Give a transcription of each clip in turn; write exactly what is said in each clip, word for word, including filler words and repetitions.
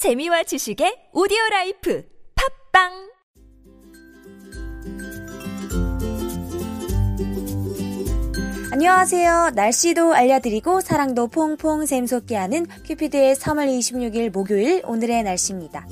재미와 지식의 오디오라이프 팝빵 안녕하세요. 날씨도 알려드리고 사랑도 퐁퐁 샘솟게 하는 큐피드의 삼월 이십육일 목요일 오늘의 날씨입니다.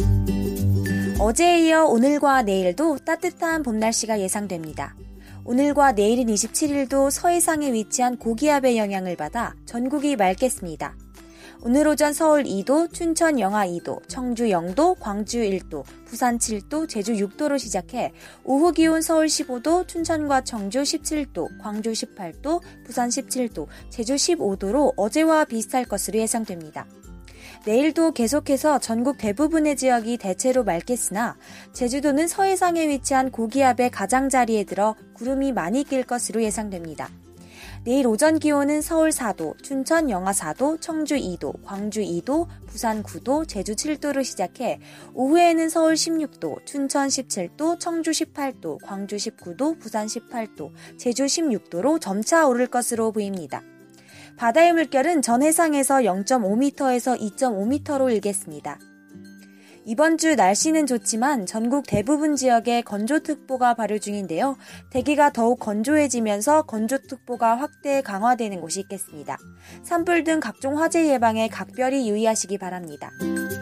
어제에 이어 오늘과 내일도 따뜻한 봄 날씨가 예상됩니다. 오늘과 내일인 이십칠일도 서해상에 위치한 고기압의 영향을 받아 전국이 맑겠습니다. 오늘 오전 서울 이도, 춘천 영하 이도, 청주 영도, 광주 일도, 부산 칠도, 제주 육도로 시작해 오후 기온 서울 십오도, 춘천과 청주 십칠도, 광주 십팔도, 부산 십칠도, 제주 십오도로 어제와 비슷할 것으로 예상됩니다. 내일도 계속해서 전국 대부분의 지역이 대체로 맑겠으나 제주도는 서해상에 위치한 고기압의 가장자리에 들어 구름이 많이 낄 것으로 예상됩니다. 내일 오전 기온은 서울 사도, 춘천 영하 사도, 청주 이도, 광주 이도, 부산 구도, 제주 칠도로 시작해 오후에는 서울 십육도, 춘천 십칠도, 청주 십팔도, 광주 십구도, 부산 십팔도, 제주 십육도로 점차 오를 것으로 보입니다. 바다의 물결은 전 해상에서 영점오 미터에서 이점오 미터로 일겠습니다. 이번 주 날씨는 좋지만 전국 대부분 지역에 건조특보가 발효 중인데요. 대기가 더욱 건조해지면서 건조특보가 확대 강화되는 곳이 있겠습니다. 산불 등 각종 화재 예방에 각별히 유의하시기 바랍니다.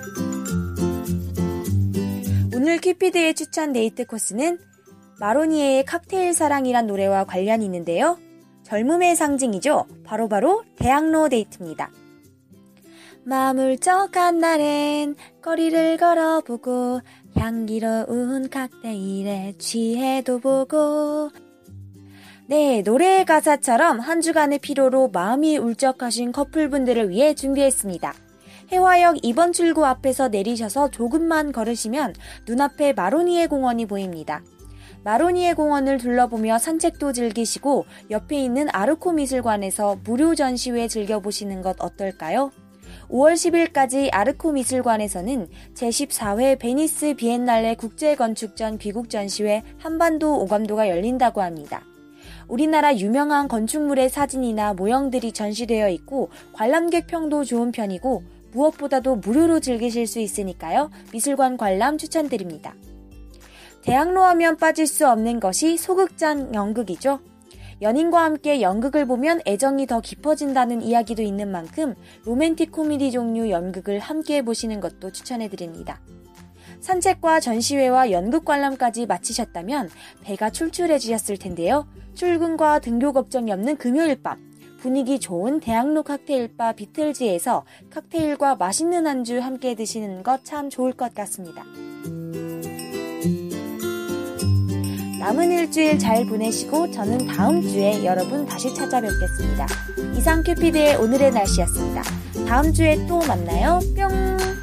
오늘 큐피드의 추천 데이트 코스는 마로니에의 칵테일 사랑이란 노래와 관련이 있는데요. 젊음의 상징이죠. 바로바로 대학로 데이트입니다. 마음을 울적한 날엔 거리를 걸어보고 향기로운 칵테일에 취해도 보고. 네, 노래의 가사처럼 한 주간의 피로로 마음이 울적하신 커플분들을 위해 준비했습니다. 해화역 이 번 출구 앞에서 내리셔서 조금만 걸으시면 눈앞에 마로니에 공원이 보입니다. 마로니에 공원을 둘러보며 산책도 즐기시고 옆에 있는 아르코 미술관에서 무료 전시회 즐겨보시는 것 어떨까요? 오월 십일까지 아르코 미술관에서는 제십사회 베니스 비엔날레 국제건축전 귀국전시회 한반도 오감도가 열린다고 합니다. 우리나라 유명한 건축물의 사진이나 모형들이 전시되어 있고 관람객 평도 좋은 편이고 무엇보다도 무료로 즐기실 수 있으니까요. 미술관 관람 추천드립니다. 대학로 하면 빠질 수 없는 것이 소극장 연극이죠. 연인과 함께 연극을 보면 애정이 더 깊어진다는 이야기도 있는 만큼 로맨틱 코미디 종류 연극을 함께 보시는 것도 추천해드립니다. 산책과 전시회와 연극 관람까지 마치셨다면 배가 출출해지셨을 텐데요. 출근과 등교 걱정이 없는 금요일 밤 분위기 좋은 대학로 칵테일바 비틀즈에서 칵테일과 맛있는 안주 함께 드시는 것 참 좋을 것 같습니다. 남은 일주일 잘 보내시고 저는 다음 주에 여러분 다시 찾아뵙겠습니다. 이상 큐피드의 오늘의 날씨였습니다. 다음 주에 또 만나요. 뿅!